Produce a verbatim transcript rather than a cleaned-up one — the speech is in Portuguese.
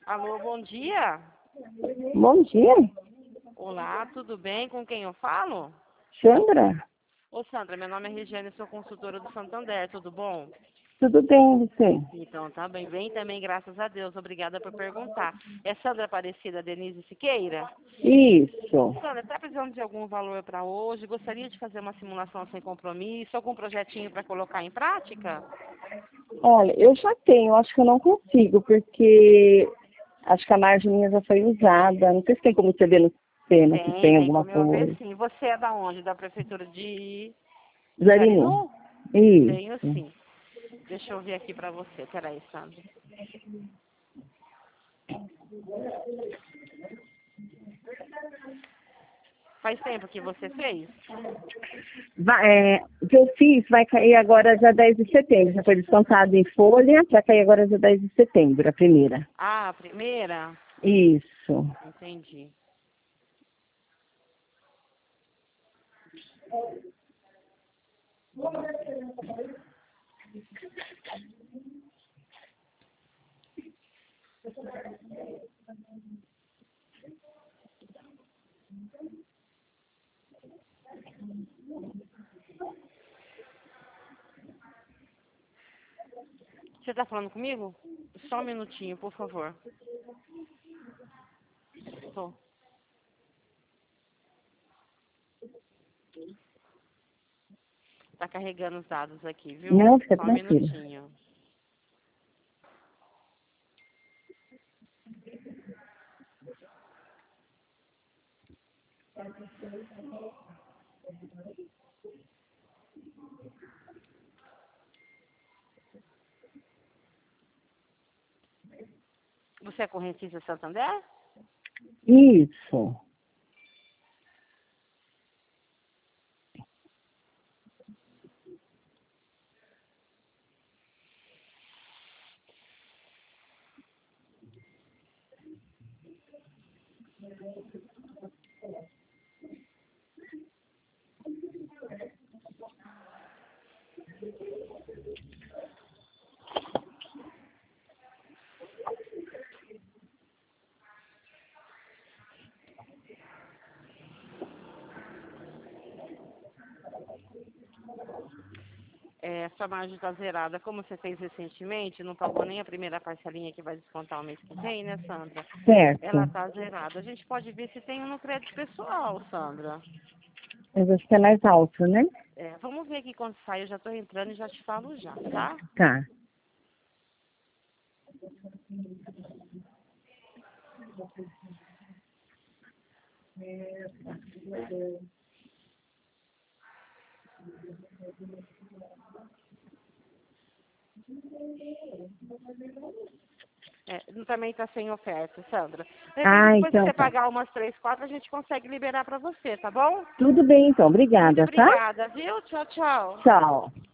Alô, bom dia. Bom dia, Olá, tudo bem? Com quem eu falo? Sandra. Ô, Sandra, meu nome é Regiane, sou consultora do Santander, tudo bom? Tudo bem, você? Então, tá bem, bem também, graças a Deus. Obrigada por perguntar. É Sandra Aparecida Denise Siqueira? Isso. Sandra, está precisando de algum valor para hoje? Gostaria de fazer uma simulação sem compromisso? Algum projetinho para colocar em prática? Olha, eu já tenho, acho que eu não consigo, porque acho que a margem minha já foi usada. Não sei se tem como você ver no sistema, se Tem, tem tem alguma como eu ver coisa. sim. Você é da onde? Da prefeitura de Zarinu. Jarinu? Tenho Isso. sim. Deixa eu ver aqui para você. Peraí, Sandra. Faz tempo que você fez? Vai, é, o que eu fiz vai cair agora dia dez de setembro. Já foi descontado em folha, vai cair agora dia dez de setembro, a primeira. Ah, a primeira? Isso. Entendi. Você está falando comigo? Só um minutinho, por favor. Tô. Tá carregando os dados aqui, viu? Não, fica Só um tranquilo. minutinho. Você é correntista Santander? Isso. É, sua margem está zerada. Como você fez recentemente, não pagou nem a primeira parcelinha que vai descontar o mês que vem, né, Sandra? Ela Certo. tá zerada. A gente pode ver se tem um no crédito pessoal, Sandra. Mas acho que é mais alto, né? É, vamos ver aqui quando sai. Eu já tô entrando e já te falo já, tá? Tá. É, também tá sem oferta, Sandra. De repente, Ah, depois que então você tá. pagar umas três, quatro, a gente consegue liberar pra você, tá bom? Tudo bem, então. Muito Obrigada, tá? obrigada, viu? Tchau, tchau. Tchau.